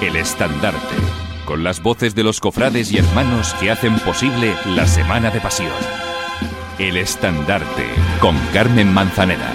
El Estandarte, con las voces de los cofrades y hermanos que hacen posible la Semana de Pasión. El Estandarte, con Carmen Manzanera.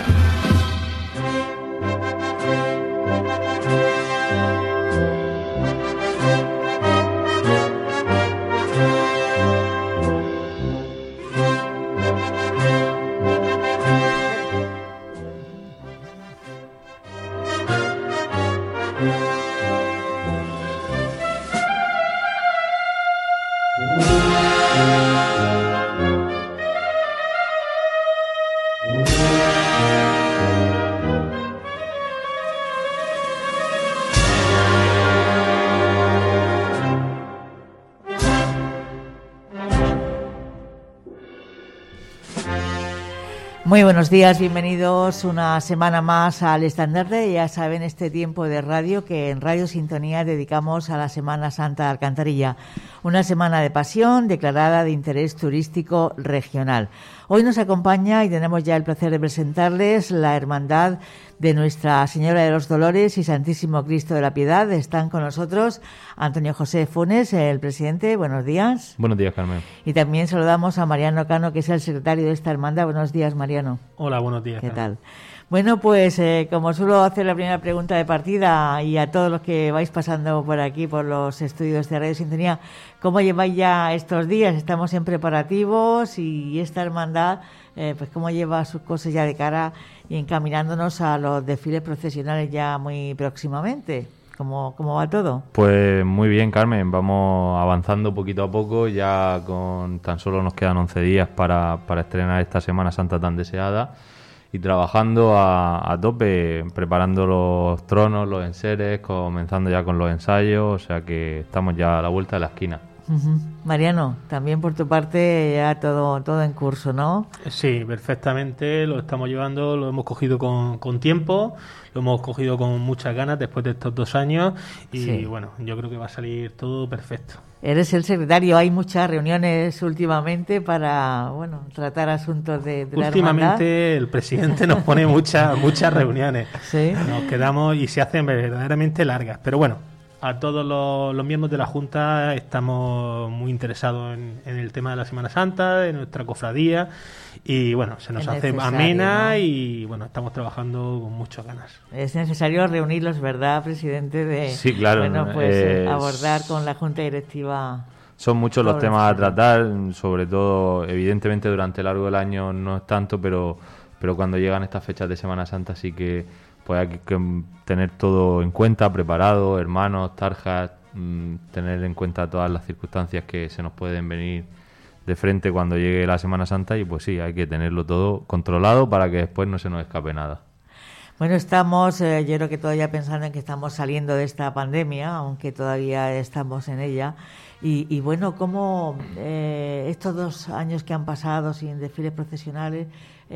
Muy buenos días, bienvenidos una semana más al Estandarte. Ya saben, este tiempo de radio que en Radio Sintonía dedicamos a la Semana Santa de Alcantarilla, una semana de pasión declarada de interés turístico regional. Hoy nos acompaña y tenemos ya el placer de presentarles la Hermandad de Nuestra Señora de los Dolores y Santísimo Cristo de la Piedad. Están con nosotros Antonio José Funes, el presidente. Buenos días. Buenos días, Carmen. Y también saludamos a Mariano Cano, que es el secretario de esta hermandad. Buenos días, Mariano. Hola, buenos días. ¿Qué tal? Bueno, pues como suelo hacer la primera pregunta de partida y a todos los que vais pasando por aquí, por los estudios de Radio Sintonía, ¿cómo lleváis ya estos días? Estamos en preparativos y esta hermandad, pues cómo lleva sus cosas ya de cara y encaminándonos a los desfiles procesionales ya muy próximamente. ¿Cómo va todo? Pues muy bien, Carmen. Vamos avanzando poquito a poco. Ya con tan solo nos quedan 11 días para estrenar esta Semana Santa tan deseada. Y trabajando a tope, preparando los tronos, los enseres, comenzando ya con los ensayos. O sea que estamos ya a la vuelta de la esquina. Uh-huh. Mariano, también por tu parte ya todo en curso, ¿no? Sí, perfectamente, lo estamos llevando, lo hemos cogido con tiempo, lo hemos cogido con muchas ganas después de estos 2 años y sí. Bueno, yo creo que va a salir todo perfecto. Eres el secretario, hay muchas reuniones últimamente para, tratar asuntos de la hermandad. Últimamente el presidente nos pone muchas reuniones. ¿Sí? Nos quedamos y se hacen verdaderamente largas, pero bueno. A todos los miembros de la Junta estamos muy interesados en el tema de la Semana Santa, de nuestra cofradía y bueno, se nos hace amena, ¿no? Y bueno, estamos trabajando con muchas ganas. Es necesario reunirlos, ¿verdad, presidente? Sí, claro. Abordar con la Junta Directiva. Son muchos los temas a tratar, sobre todo, evidentemente durante el largo del año no es tanto, pero cuando llegan estas fechas de Semana Santa sí que pues hay que tener todo en cuenta, preparado, hermanos, tarjas, tener en cuenta todas las circunstancias que se nos pueden venir de frente cuando llegue la Semana Santa y pues sí, hay que tenerlo todo controlado para que después no se nos escape nada. Bueno, estamos, yo creo que todavía pensando en que estamos saliendo de esta pandemia, aunque todavía estamos en ella. Y bueno, ¿cómo estos 2 años que han pasado sin desfiles procesionales,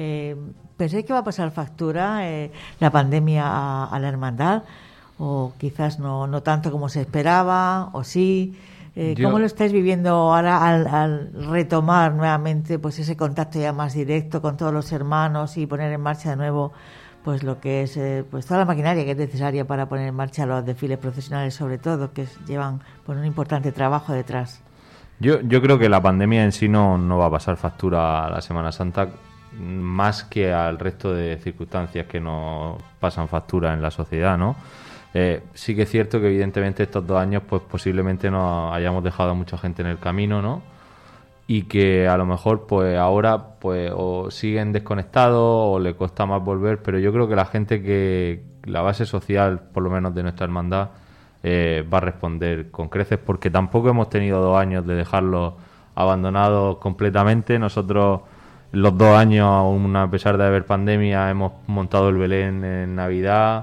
pensáis que va a pasar factura la pandemia a la hermandad? ¿O quizás no tanto como se esperaba? ¿O sí? ¿Cómo lo estáis viviendo ahora al retomar nuevamente pues ese contacto ya más directo con todos los hermanos y poner en marcha de nuevo pues lo que es pues toda la maquinaria que es necesaria para poner en marcha los desfiles procesionales, sobre todo, que llevan pues un importante trabajo detrás? Yo creo que la pandemia en sí no va a pasar factura a la Semana Santa, más que al resto de circunstancias que nos pasan factura en la sociedad, ¿no? Sí que es cierto que evidentemente estos 2 años pues posiblemente nos hayamos dejado a mucha gente en el camino, ¿no? Y que a lo mejor pues ahora pues o siguen desconectados o le cuesta más volver, pero yo creo que la gente que la base social, por lo menos de nuestra hermandad, va a responder con creces, porque tampoco hemos tenido 2 años de dejarlos abandonados completamente. Nosotros los 2 años, aún a pesar de haber pandemia, hemos montado el Belén en Navidad.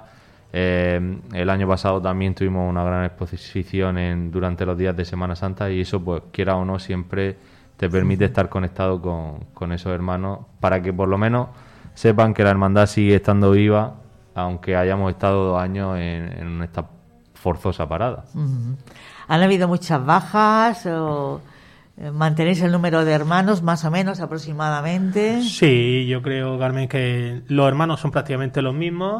El año pasado también tuvimos una gran exposición durante los días de Semana Santa y eso, pues quiera o no, siempre te permite estar conectado con esos hermanos para que por lo menos sepan que la hermandad sigue estando viva, aunque hayamos estado 2 años en esta forzosa parada. Uh-huh. ¿Han habido muchas bajas o ¿Mantenéis el número de hermanos más o menos aproximadamente? Sí, yo creo, Carmen, que los hermanos son prácticamente los mismos.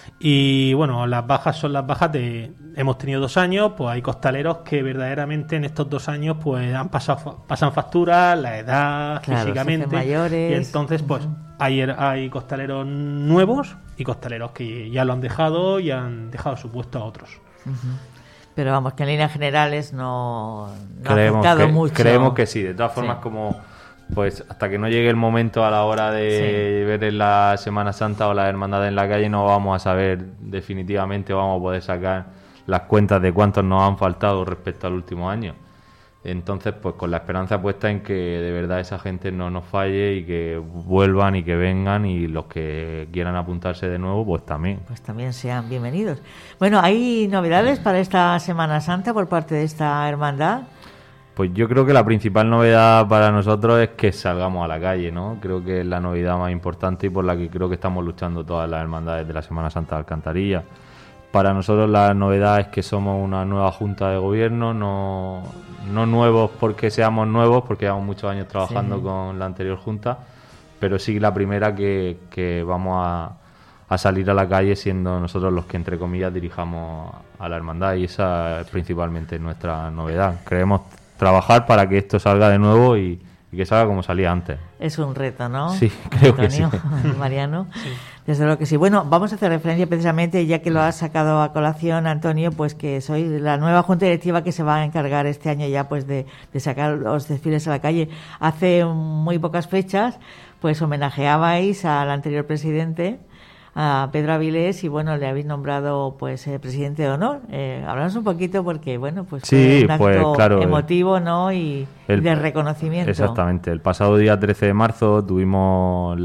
Y bueno, las bajas son las bajas de... Hemos tenido 2 años, pues hay costaleros que verdaderamente en estos 2 años pues pasan facturas, la edad, claro, físicamente. se hacen mayores. Y entonces pues hay costaleros nuevos y costaleros que ya lo han dejado y han dejado su puesto a otros. Pero vamos, que en líneas generales no ha afectado mucho. Creemos que sí, de todas formas como... Pues hasta que no llegue el momento a la hora de ver en la Semana Santa o la hermandad en la calle, no vamos a saber definitivamente, vamos a poder sacar las cuentas de cuántos nos han faltado respecto al último año. Entonces, pues con la esperanza puesta en que de verdad esa gente no nos falle y que vuelvan y que vengan, y los que quieran apuntarse de nuevo, pues también. Pues también sean bienvenidos. Bueno, ¿hay novedades para esta Semana Santa por parte de esta hermandad? Pues yo creo que la principal novedad para nosotros es que salgamos a la calle, ¿no? Creo que es la novedad más importante y por la que creo que estamos luchando todas las hermandades de la Semana Santa de Alcantarilla. Para nosotros la novedad es que somos una nueva junta de gobierno, no nuevos porque seamos nuevos, porque llevamos muchos años trabajando con la anterior junta, pero sí la primera que vamos a salir a la calle siendo nosotros los que, entre comillas, dirijamos a la hermandad, y esa es principalmente nuestra novedad. Creemos trabajar para que esto salga de nuevo y que salga como salía antes. Es un reto, ¿no? Sí, creo que sí. Mariano, desde luego que sí. Bueno, vamos a hacer referencia precisamente, ya que lo has sacado a colación, Antonio, pues que sois la nueva junta directiva que se va a encargar este año ya pues de sacar los desfiles a la calle. Hace muy pocas fechas pues homenajeabais al anterior presidente, a Pedro Avilés, y bueno, le habéis nombrado pues presidente de honor. Hablamos un poquito porque bueno, pues sí, fue un acto pues, claro, emotivo, ¿no? Y de reconocimiento. Exactamente. El pasado día 13 de marzo tuvimos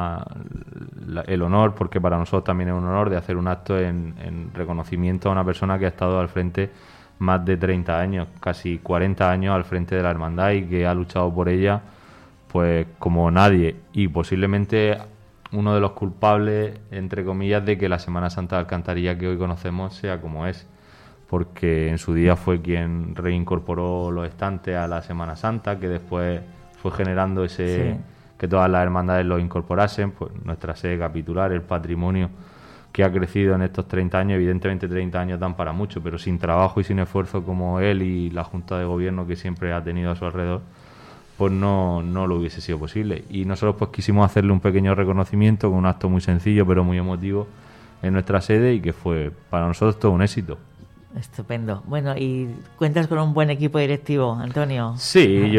el honor, porque para nosotros también es un honor, de hacer un acto en reconocimiento a una persona que ha estado al frente más de 30 años, casi 40 años al frente de la hermandad, y que ha luchado por ella pues como nadie, y posiblemente uno de los culpables, entre comillas, de que la Semana Santa de Alcantarilla que hoy conocemos sea como es, porque en su día fue quien reincorporó los estantes a la Semana Santa, que después fue generando que todas las hermandades los incorporasen, pues nuestra sede capitular, el patrimonio que ha crecido en estos 30 años. Evidentemente 30 años dan para mucho, pero sin trabajo y sin esfuerzo como él y la Junta de Gobierno que siempre ha tenido a su alrededor, pues no lo hubiese sido posible. Y nosotros pues quisimos hacerle un pequeño reconocimiento con un acto muy sencillo pero muy emotivo en nuestra sede, y que fue para nosotros todo un éxito. Estupendo. Bueno, ¿y cuentas con un buen equipo directivo, Antonio? Sí,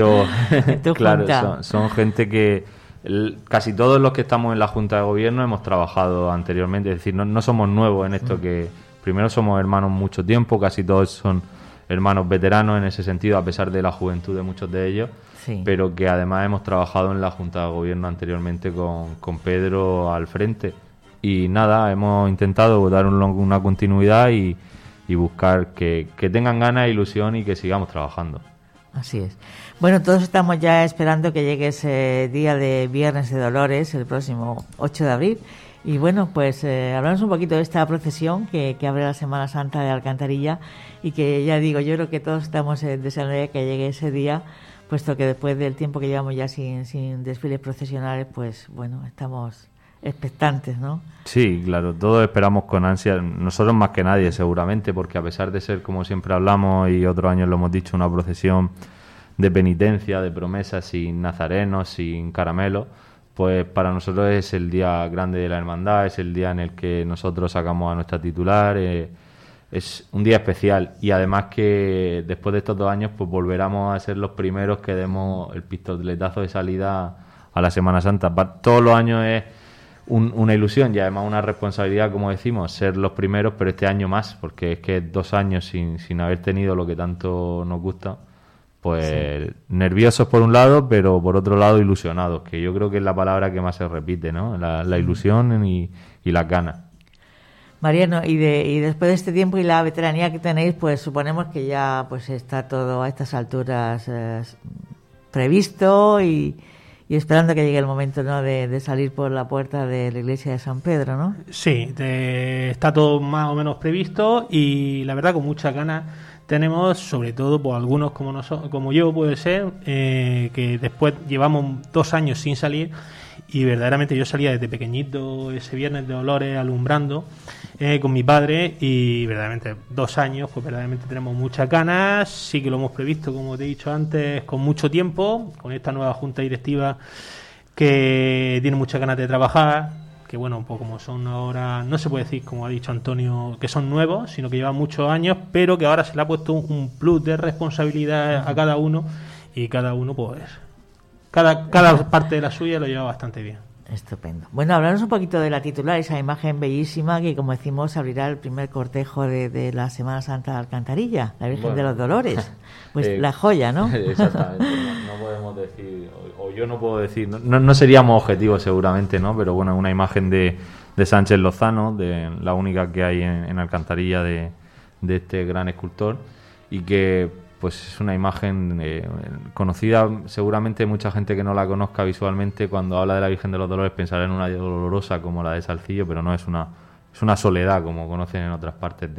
claro, son gente que casi todos los que estamos en la Junta de Gobierno hemos trabajado anteriormente, es decir, no somos nuevos en esto, que primero somos hermanos mucho tiempo, casi todos son hermanos veteranos en ese sentido, a pesar de la juventud de muchos de ellos, pero que además hemos trabajado en la Junta de Gobierno anteriormente con Pedro al frente. Y nada, hemos intentado dar una continuidad y buscar que tengan ganas e ilusión y que sigamos trabajando. Así es. Bueno, todos estamos ya esperando que llegue ese día de Viernes de Dolores, el próximo 8 de abril. Y bueno, pues hablamos un poquito de esta procesión que abre la Semana Santa de Alcantarilla, y que ya digo, yo creo que todos estamos deseando ya que llegue ese día, puesto que después del tiempo que llevamos ya sin desfiles procesionales, pues bueno, estamos expectantes, ¿no? Sí, claro, todos esperamos con ansia, nosotros más que nadie seguramente, porque a pesar de ser, como siempre hablamos y otros años lo hemos dicho, una procesión de penitencia, de promesas, sin nazarenos, sin caramelos, pues para nosotros es el día grande de la hermandad, es el día en el que nosotros sacamos a nuestra titular, es un día especial, y además que después de estos 2 años pues volveremos a ser los primeros que demos el pistoletazo de salida a la Semana Santa. Todos los años es una ilusión y además una responsabilidad, como decimos, ser los primeros, pero este año más, porque es que 2 años sin haber tenido lo que tanto nos gusta, pues nerviosos por un lado, pero por otro lado ilusionados, que yo creo que es la palabra que más se repite, ¿no? La ilusión y las ganas. Mariano, y después de este tiempo y la veteranía que tenéis, pues suponemos que ya pues está todo a estas alturas previsto y y esperando que llegue el momento, ¿no?, de salir por la puerta de la iglesia de San Pedro, ¿no? Sí, está todo más o menos previsto y la verdad con muchas ganas tenemos, sobre todo por algunos como yo puede ser, que después llevamos 2 años sin salir y verdaderamente yo salía desde pequeñito ese Viernes de Dolores alumbrando con mi padre y verdaderamente 2 años, pues verdaderamente tenemos muchas ganas, sí que lo hemos previsto, como te he dicho antes, con mucho tiempo, con esta nueva junta directiva que tiene muchas ganas de trabajar, que bueno, pues como son ahora, no se puede decir, como ha dicho Antonio, que son nuevos, sino que llevan muchos años, pero que ahora se le ha puesto un plus de responsabilidad a cada uno y cada uno pues cada parte de la suya lo lleva bastante bien. Estupendo. Bueno, hablarnos un poquito de la titular, esa imagen bellísima que, como decimos, abrirá el primer cortejo de la Semana Santa de Alcantarilla, la Virgen de los Dolores. Pues la joya, ¿no? Exactamente. No podemos decir, o yo no puedo decir, no seríamos objetivos seguramente, ¿no? Pero bueno, una imagen de Sánchez Lozano, de la única que hay en Alcantarilla de este gran escultor, y que pues es una imagen conocida, seguramente mucha gente que no la conozca visualmente cuando habla de la Virgen de los Dolores pensará en una dolorosa como la de Salcillo, pero no, es una soledad como conocen en otras partes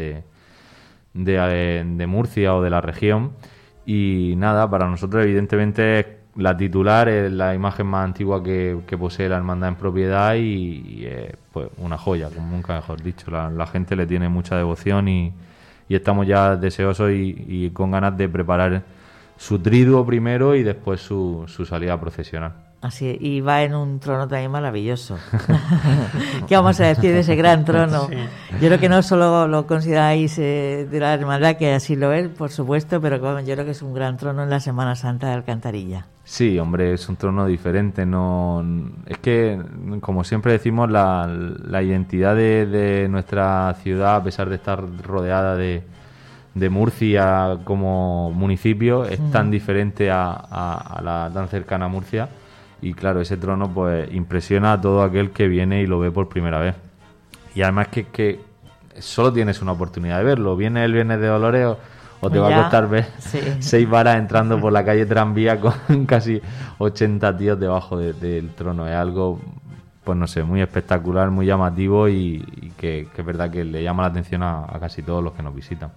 de Murcia o de la región. Y nada, para nosotros evidentemente la titular es la imagen más antigua que posee la hermandad en propiedad y pues una joya, como nunca mejor dicho. La gente le tiene mucha devoción y estamos ya deseosos y con ganas de preparar su triduo primero y después su salida procesional. Así es, y va en un trono también maravilloso. ¿Qué vamos a decir de ese gran trono? Sí. Yo creo que no solo lo consideráis de la hermandad, que así lo es, por supuesto, pero yo creo que es un gran trono en la Semana Santa de Alcantarilla. Sí, hombre, es un trono diferente. No, es que, como siempre decimos, la identidad de nuestra ciudad, a pesar de estar rodeada de Murcia como municipio, es tan diferente a la tan cercana a Murcia. Y claro, ese trono pues impresiona a todo aquel que viene y lo ve por primera vez. Y además que solo tienes una oportunidad de verlo. Viene el Viernes de Dolores o te va a costar ver 6 varas entrando por la calle Tranvía con casi 80 tíos debajo del trono. Es algo, pues no sé, muy espectacular, muy llamativo y que es verdad que le llama la atención a casi todos los que nos visitan.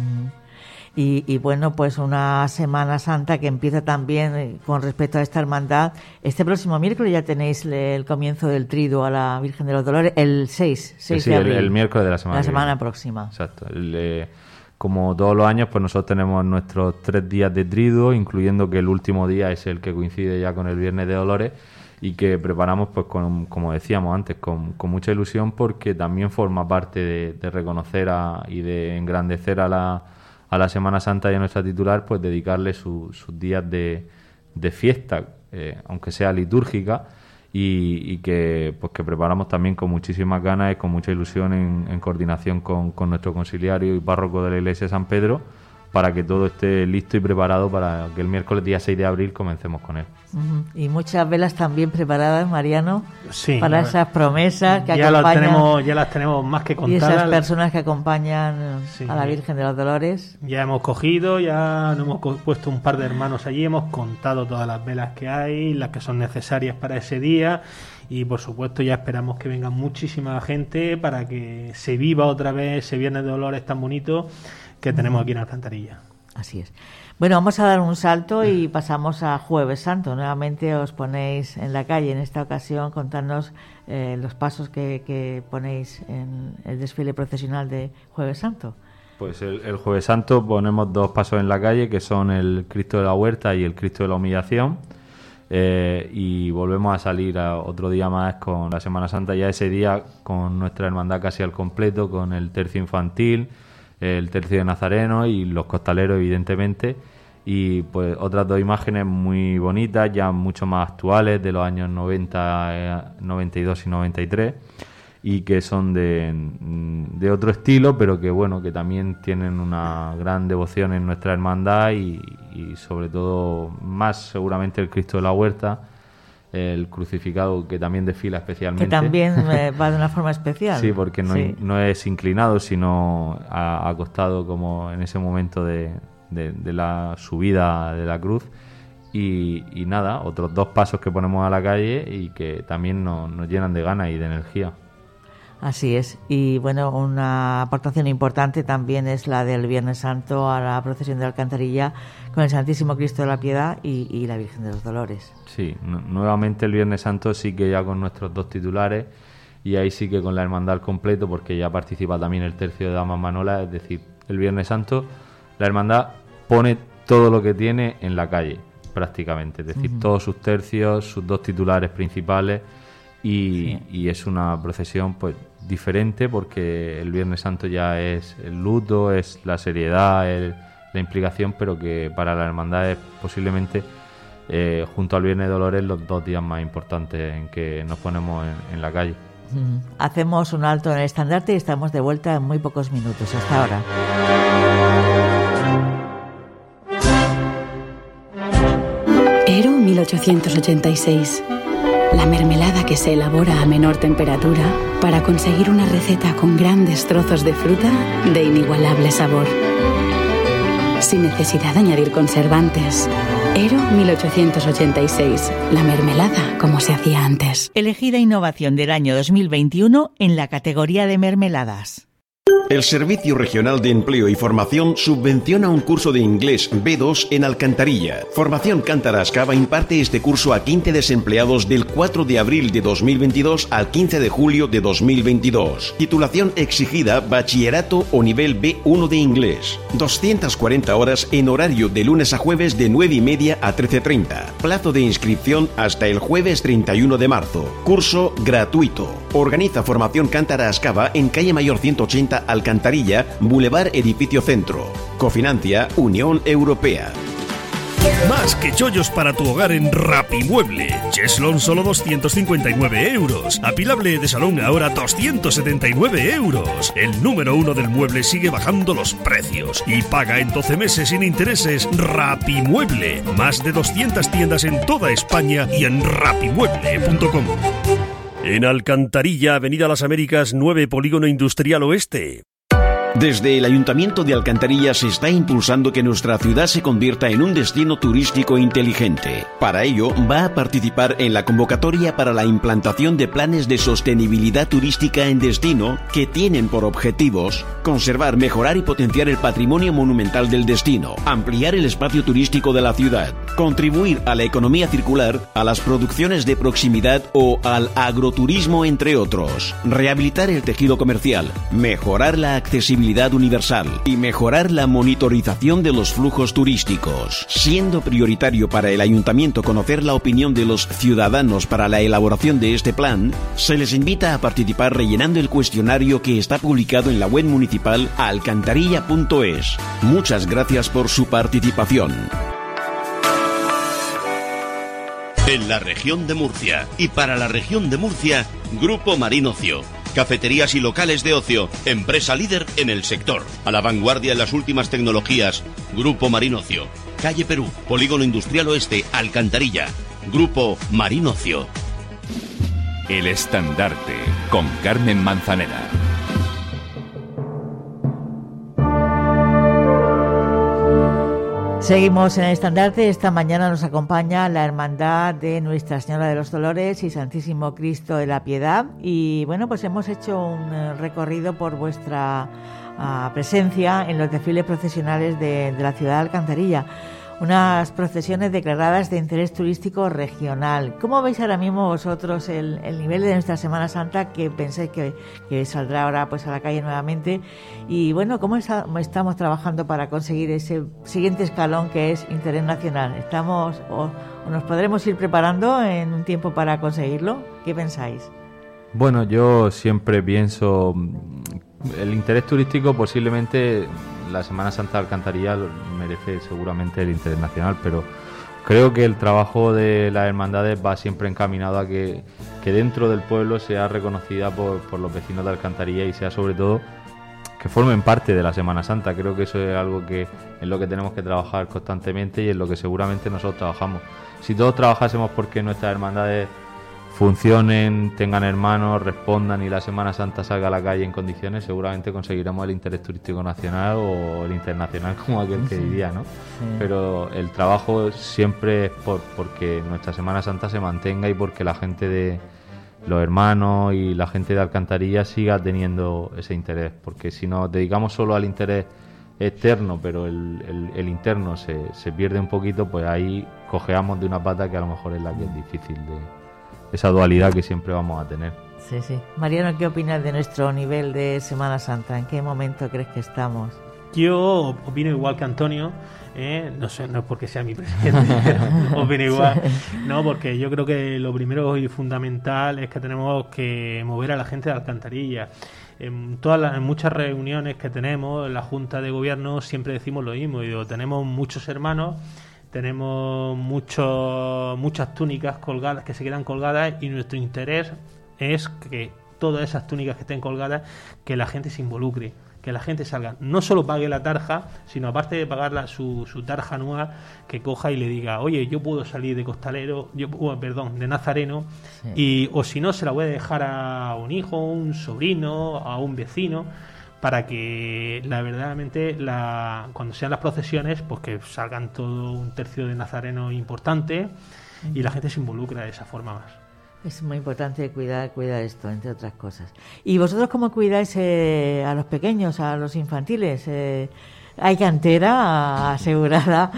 Y bueno, pues una Semana Santa que empieza también con respecto a esta hermandad. Este próximo miércoles ya tenéis el comienzo del triduo a la Virgen de los Dolores, el 6 de abril. El miércoles de la semana próxima. Exacto. Como todos los años, pues nosotros tenemos nuestros 3 días de triduo, incluyendo que el último día es el que coincide ya con el Viernes de Dolores y que preparamos, pues como decíamos antes, con mucha ilusión, porque también forma parte de reconocer y de engrandecer a la Semana Santa y a nuestra titular, pues dedicarle sus días de fiesta, aunque sea litúrgica, y que preparamos también con muchísimas ganas y con mucha ilusión en coordinación con nuestro conciliario y párroco de la iglesia de San Pedro, para que todo esté listo y preparado para que el miércoles día 6 de abril comencemos con él. Y muchas velas también preparadas, Mariano, sí, para esas promesas que ya acompañan. Ya las tenemos más que contadas. Y esas personas que acompañan a la Virgen de los Dolores. Ya hemos cogido, ya nos hemos puesto un par de hermanos allí, hemos contado todas las velas que hay, las que son necesarias para ese día. Y por supuesto ya esperamos que venga muchísima gente para que se viva otra vez ese Viernes de Dolores tan bonito que tenemos aquí en Alcantarilla. Así es. Bueno, vamos a dar un salto y pasamos a Jueves Santo. Nuevamente os ponéis en la calle, en esta ocasión contadnos los pasos que ponéis en el desfile procesional de Jueves Santo. Pues el Jueves Santo ponemos 2 pasos en la calle, que son el Cristo de la Huerta y el Cristo de la Humillación. Y volvemos a salir otro día más con la Semana Santa, ya ese día con nuestra hermandad casi al completo, con el tercio infantil, el tercio de Nazareno y los costaleros, evidentemente, y pues otras 2 imágenes muy bonitas, ya mucho más actuales, de los años 90, 92 y 93, y que son de otro estilo, pero que bueno, que también tienen una gran devoción en nuestra hermandad y sobre todo más seguramente el Cristo de la Huerta, el crucificado, que también desfila especialmente. Que también va de una forma especial. Sí, porque no es inclinado, sino acostado como en ese momento de la subida de la cruz. y nada, otros 2 pasos que ponemos a la calle y que también nos llenan de ganas y de energía. Así es. Y bueno, una aportación importante también es la del Viernes Santo a la procesión de Alcantarilla con el Santísimo Cristo de la Piedad y la Virgen de los Dolores. Sí, nuevamente el Viernes Santo sí que ya con nuestros 2 titulares y ahí sí que con la hermandad al completo, porque ya participa también el tercio de Damas Manolas, es decir, el Viernes Santo la hermandad pone todo lo que tiene en la calle prácticamente, es decir, todos sus tercios, sus 2 titulares principales y es una procesión pues diferente, porque el Viernes Santo ya es el luto, es la seriedad, la implicación, pero que para la hermandad es posiblemente junto al Viernes de Dolores los 2 días más importantes en que nos ponemos en la calle. Hacemos un alto en el estandarte y estamos de vuelta en muy pocos minutos. Hasta ahora. Ero 1886. La mermelada que se elabora a menor temperatura para conseguir una receta con grandes trozos de fruta de inigualable sabor. Sin necesidad de añadir conservantes. Ero 1886. La mermelada como se hacía antes. Elegida innovación del año 2021 en la categoría de mermeladas. El Servicio Regional de Empleo y Formación subvenciona un curso de inglés B2 en Alcantarilla. Formación Cántara Ascava imparte este curso a 15 desempleados del 4 de abril de 2022 al 15 de julio de 2022. Titulación exigida bachillerato o nivel B1 de inglés. 240 horas en horario de lunes a jueves de 9:30 a 13:30. Plazo de inscripción hasta el jueves 31 de marzo. Curso gratuito. Organiza Formación Cántara Ascava en calle Mayor 180 Alcantarilla, Boulevard Edificio Centro. Cofinancia Unión Europea. Más que chollos para tu hogar en Rapimueble. Cheslon solo 259 euros. Apilable de salón ahora 279 euros. El número 1 del mueble sigue bajando los precios y paga en 12 meses sin intereses. Rapimueble. Más de 200 tiendas en toda España y en rapimueble.com. En Alcantarilla, Avenida Las Américas 9, Polígono Industrial Oeste. Desde el Ayuntamiento de Alcantarilla se está impulsando que nuestra ciudad se convierta en un destino turístico inteligente. Para ello, va a participar en la convocatoria para la implantación de planes de sostenibilidad turística en destino que tienen por objetivos conservar, mejorar y potenciar el patrimonio monumental del destino, ampliar el espacio turístico de la ciudad, contribuir a la economía circular, a las producciones de proximidad o al agroturismo, entre otros, rehabilitar el tejido comercial, mejorar la accesibilidad universal y mejorar la monitorización de los flujos turísticos. Siendo prioritario para el Ayuntamiento conocer la opinión de los ciudadanos para la elaboración de este plan, se les invita a participar rellenando el cuestionario que está publicado en la web municipal alcantarilla.es. Muchas gracias por su participación. En la región de Murcia y para la región de Murcia, Grupo Marín Ocio. Cafeterías y locales de ocio, empresa líder en el sector, a la vanguardia en las últimas tecnologías. Grupo Marín Ocio, calle Perú, Polígono Industrial Oeste, Alcantarilla. Grupo Marín Ocio. El Estandarte, con Carmen Manzanera. Seguimos en el estandarte. Esta mañana nos acompaña la Hermandad de Nuestra Señora de los Dolores y Santísimo Cristo de la Piedad. Y bueno, pues hemos hecho un recorrido por vuestra presencia en los desfiles procesionales de la ciudad de Alcantarilla. Unas procesiones declaradas de interés turístico regional. ¿Cómo veis ahora mismo vosotros el nivel de nuestra Semana Santa, que pensáis que saldrá ahora pues a la calle nuevamente? Y bueno, ¿cómo estamos trabajando para conseguir ese siguiente escalón que es interés nacional? ¿Estamos o nos podremos ir preparando en un tiempo para conseguirlo? ¿Qué pensáis? Bueno, yo siempre pienso el interés turístico posiblemente. La Semana Santa de Alcantarilla merece seguramente el interés nacional, pero creo que el trabajo de las hermandades va siempre encaminado a que dentro del pueblo sea reconocida por los vecinos de Alcantarilla y sea sobre todo que formen parte de la Semana Santa. Creo que eso es algo que es lo que tenemos que trabajar constantemente y es lo que seguramente nosotros trabajamos. Si todos trabajásemos porque nuestras hermandades funcionen, tengan hermanos, respondan y la Semana Santa salga a la calle en condiciones, seguramente conseguiremos el interés turístico nacional o el internacional, como aquel que diría, ¿no? Sí. Pero el trabajo siempre es porque nuestra Semana Santa se mantenga y porque la gente de los hermanos y la gente de Alcantarilla siga teniendo ese interés, porque si nos dedicamos solo al interés externo, pero el interno se pierde un poquito, pues ahí cojeamos de una pata que a lo mejor es la que es difícil de esa dualidad que siempre vamos a tener. Sí, sí. Mariano, ¿qué opinas de nuestro nivel de Semana Santa? ¿En qué momento crees que estamos? Yo opino igual que Antonio, no sé, no es porque sea mi presidente, pero opino igual. Sí. No, porque yo creo que lo primero y fundamental es que tenemos que mover a la gente de Alcantarilla. En muchas reuniones que tenemos en la Junta de Gobierno siempre decimos lo mismo. Digo, tenemos muchos hermanos, tenemos muchas túnicas colgadas que se quedan colgadas y nuestro interés es que todas esas túnicas que estén colgadas, que la gente se involucre, que la gente salga, no solo pague la tarja, sino aparte de pagar su tarja anual, que coja y le diga, oye, yo puedo salir de costalero, de nazareno, sí. O si no, se la voy a dejar a un hijo, un sobrino, a un vecino, para que verdaderamente cuando sean las procesiones, pues que salgan todo un tercio de nazareno importante y la gente se involucra de esa forma más. Es muy importante cuidar esto, entre otras cosas. ¿Y vosotros cómo cuidáis a los pequeños, a los infantiles? ¿Hay cantera asegurada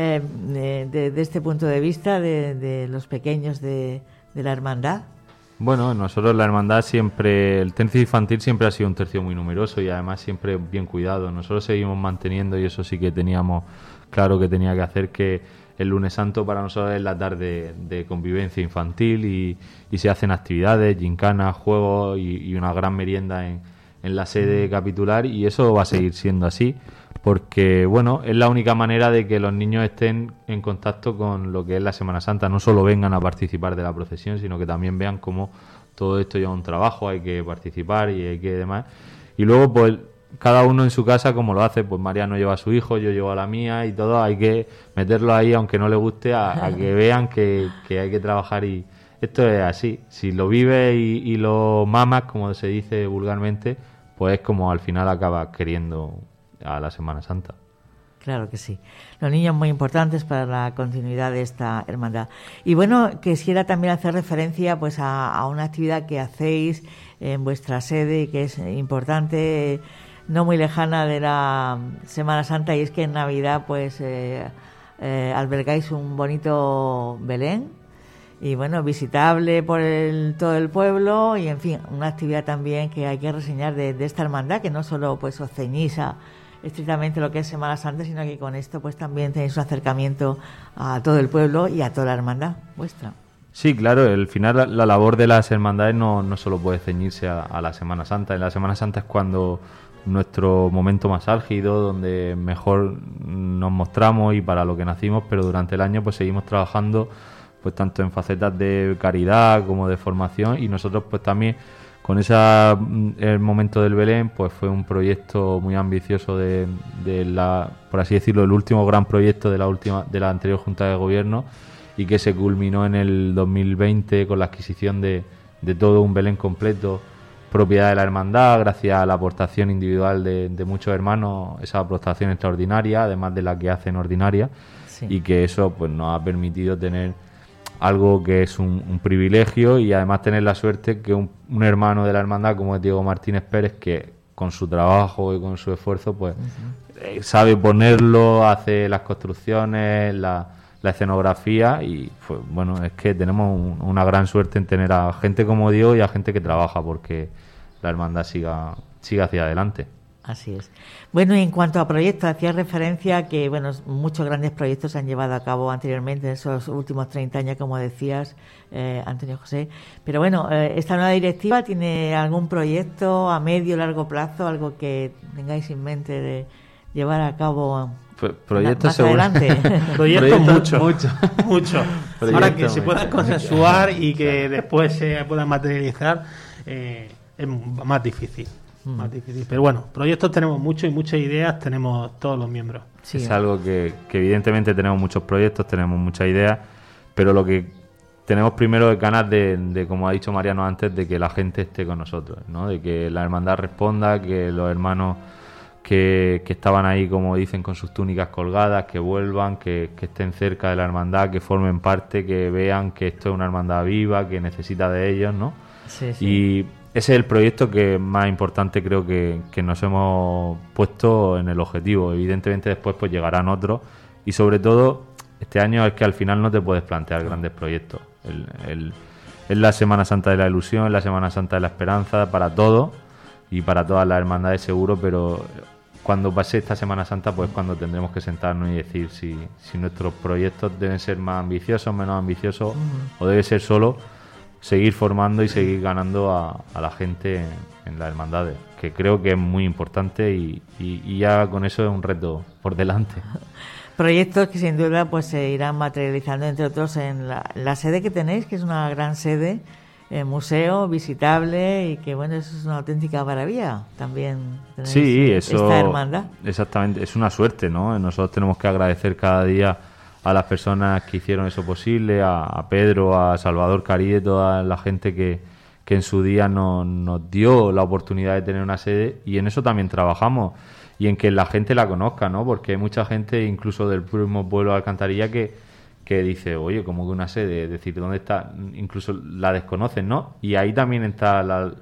de este punto de vista de los pequeños de la hermandad? Bueno, nosotros la hermandad siempre, el tercio infantil siempre ha sido un tercio muy numeroso y además siempre bien cuidado. Nosotros seguimos manteniendo, y eso sí que teníamos claro que tenía que hacer, que el lunes santo para nosotros es la tarde de convivencia infantil y se hacen actividades, gincanas, juegos y una gran merienda en la sede capitular, y eso va a seguir siendo así porque, bueno, es la única manera de que los niños estén en contacto con lo que es la Semana Santa, no solo vengan a participar de la procesión, sino que también vean cómo todo esto lleva un trabajo, hay que participar y hay que demás. Y luego, pues, cada uno en su casa, como lo hace, pues Mariano lleva a su hijo, yo llevo a la mía y todo, hay que meterlo ahí, aunque no le guste, a que vean que hay que trabajar, y esto es así. Si lo vives y lo mamas, como se dice vulgarmente, pues es como al final acabas queriendo a la Semana Santa. Claro que sí. Los niños muy importantes para la continuidad de esta hermandad. Y bueno, quisiera también hacer referencia pues a una actividad que hacéis en vuestra sede y que es importante, no muy lejana de la Semana Santa, y es que en Navidad pues albergáis un bonito Belén y bueno, visitable por todo el pueblo, y en fin, una actividad también que hay que reseñar de esta hermandad, que no solo pues os ceñís a estrictamente lo que es Semana Santa, sino que con esto pues también tenéis un acercamiento a todo el pueblo y a toda la hermandad vuestra. Sí, claro, al final la labor de las hermandades no solo puede ceñirse a la Semana Santa. En la Semana Santa es cuando nuestro momento más álgido, donde mejor nos mostramos y para lo que nacimos, pero durante el año pues seguimos trabajando pues tanto en facetas de caridad como de formación, y nosotros pues también con el momento del Belén pues fue un proyecto muy ambicioso de la, por así decirlo, el último gran proyecto de la anterior Junta de Gobierno, y que se culminó en el 2020 con la adquisición de todo un Belén completo, propiedad de la hermandad, gracias a la aportación individual de muchos hermanos, esa aportación extraordinaria, además de la que hacen ordinaria, sí. Y que eso pues nos ha permitido tener algo que es un privilegio, y además tener la suerte que un hermano de la hermandad como es Diego Martínez Pérez, que con su trabajo y con su esfuerzo pues sabe ponerlo, hace las construcciones, la escenografía, y pues bueno, es que tenemos una gran suerte en tener a gente como Diego y a gente que trabaja porque la hermandad siga hacia adelante. Así es. Bueno, y en cuanto a proyectos, hacía referencia a que bueno, muchos grandes proyectos se han llevado a cabo anteriormente en esos últimos 30 años, como decías, Antonio José. Pero bueno, ¿esta nueva directiva tiene algún proyecto a medio o largo plazo, algo que tengáis en mente de llevar a cabo proyectos más adelante? Proyectos mucho. Ahora que se puedan consensuar y que después se puedan materializar, es más difícil. Pero bueno, proyectos tenemos muchos y muchas ideas tenemos todos los miembros. Sí, es algo que evidentemente tenemos muchos proyectos, tenemos muchas ideas, pero lo que tenemos primero ganas de, como ha dicho Mariano antes, de que la gente esté con nosotros, ¿no? De que la hermandad responda, que los hermanos que estaban ahí, como dicen, con sus túnicas colgadas, que vuelvan, que estén cerca de la hermandad, que formen parte, que vean que esto es una hermandad viva, que necesita de ellos, ¿no? Sí, sí. Y ese es el proyecto que más importante creo que nos hemos puesto en el objetivo. Evidentemente después pues llegarán otros, y sobre todo este año es que al final no te puedes plantear grandes proyectos. Es la Semana Santa de la Ilusión, es la Semana Santa de la Esperanza para todos y para todas las hermandades seguro, pero cuando pase esta Semana Santa pues cuando tendremos que sentarnos y decir si nuestros proyectos deben ser más ambiciosos, menos ambiciosos, o debe ser solo seguir formando y seguir ganando a la gente en las hermandades, que creo que es muy importante y ya con eso es un reto por delante. Proyectos que sin duda pues se irán materializando, entre otros, en la sede que tenéis, que es una gran sede, museo visitable, y que bueno, eso es una auténtica maravilla también. Sí, eso, esta hermandad. Exactamente, es una suerte, ¿no? Nosotros tenemos que agradecer cada día a las personas que hicieron eso posible, a Pedro, a Salvador Carí, toda la gente que en su día nos dio la oportunidad de tener una sede, y en eso también trabajamos, y en que la gente la conozca, ¿no? Porque hay mucha gente, incluso del mismo pueblo de Alcantarilla, que dice, oye, ¿cómo que una sede? Es decir, ¿dónde está? Incluso la desconocen, ¿no? Y ahí también está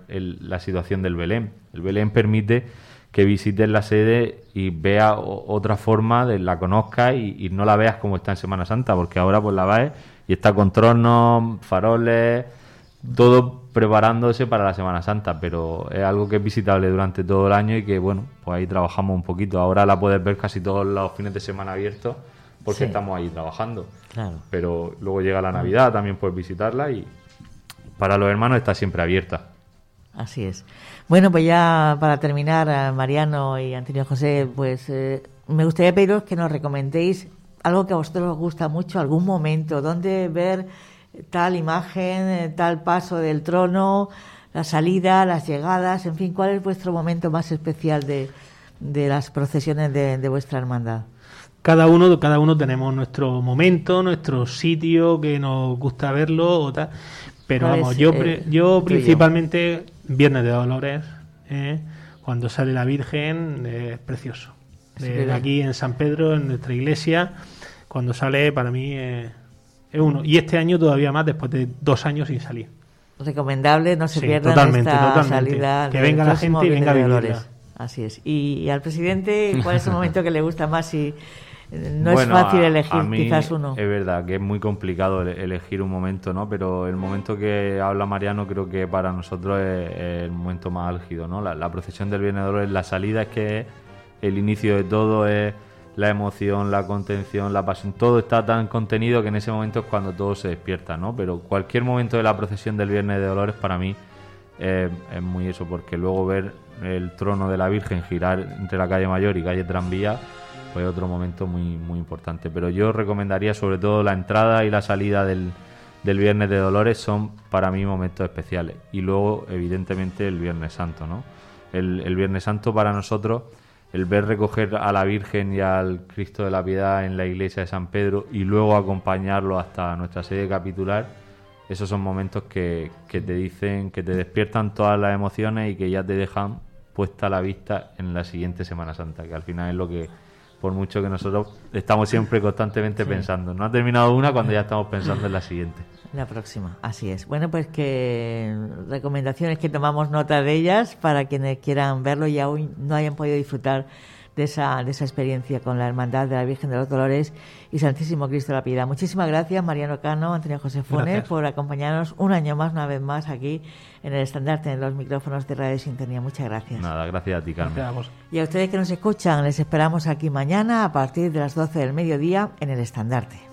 la situación del Belén. El Belén permite que visites la sede y veas otra forma, la conozcas y no la veas como está en Semana Santa, porque ahora pues la ves y está con tronos, faroles, todo preparándose para la Semana Santa, pero es algo que es visitable durante todo el año y que, bueno, pues ahí trabajamos un poquito. Ahora la puedes ver casi todos los fines de semana abiertos porque sí, estamos ahí trabajando. Claro. Pero luego llega la Navidad, también puedes visitarla, y para los hermanos está siempre abierta. Así es. Bueno, pues ya para terminar, Mariano y Antonio José, pues me gustaría pediros que nos recomendéis algo que a vosotros os gusta mucho, algún momento, donde ver tal imagen, tal paso del trono, la salida, las llegadas, en fin, ¿cuál es vuestro momento más especial de las procesiones de vuestra hermandad? Cada uno tenemos nuestro momento, nuestro sitio que nos gusta verlo o tal, pero vamos, yo principalmente Viernes de Dolores, cuando sale la Virgen, es precioso. Aquí en San Pedro, en nuestra iglesia, cuando sale, para mí es uno. Y este año todavía más, después de 2 años sin salir. Recomendable, no se pierdan totalmente. salida. Que venga la gente y venga a vivirla. Así es. Y al presidente, ¿cuál es el momento que le gusta más? Si no es fácil elegir, a mí quizás uno. Es verdad que es muy complicado elegir un momento, ¿no? Pero el momento que habla Mariano creo que para nosotros es el momento más álgido, ¿no? La procesión del Viernes de Dolores, la salida es que es el inicio de todo, es la emoción, la contención, la pasión, todo está tan contenido que en ese momento es cuando todo se despierta, ¿no? Pero cualquier momento de la procesión del Viernes de Dolores para mí es muy eso, porque luego ver el trono de la Virgen girar entre la calle Mayor y calle Tranvía pues otro momento muy, muy importante. Pero yo recomendaría sobre todo la entrada y la salida del Viernes de Dolores, son para mí momentos especiales. Y luego, evidentemente, el Viernes Santo, ¿no? El Viernes Santo para nosotros, el ver recoger a la Virgen y al Cristo de la Piedad en la iglesia de San Pedro y luego acompañarlo hasta nuestra sede capitular, esos son momentos que te dicen, que te despiertan todas las emociones y que ya te dejan puesta la vista en la siguiente Semana Santa, que al final es lo que, por mucho que nosotros estamos siempre constantemente pensando. No ha terminado una cuando ya estamos pensando en la siguiente. La próxima, así es. Bueno, pues que recomendaciones que tomamos nota de ellas para quienes quieran verlo y aún no hayan podido disfrutar de esa experiencia con la Hermandad de la Virgen de los Dolores y Santísimo Cristo de la Piedad. Muchísimas gracias, Mariano Cano, Antonio José Funes, por acompañarnos un año más, una vez más, aquí en el Estandarte, en los micrófonos de Radio Sintonía. Muchas gracias. Nada, gracias a ti, Carmen. Y a ustedes que nos escuchan, les esperamos aquí mañana a partir de las 12 del mediodía en el Estandarte.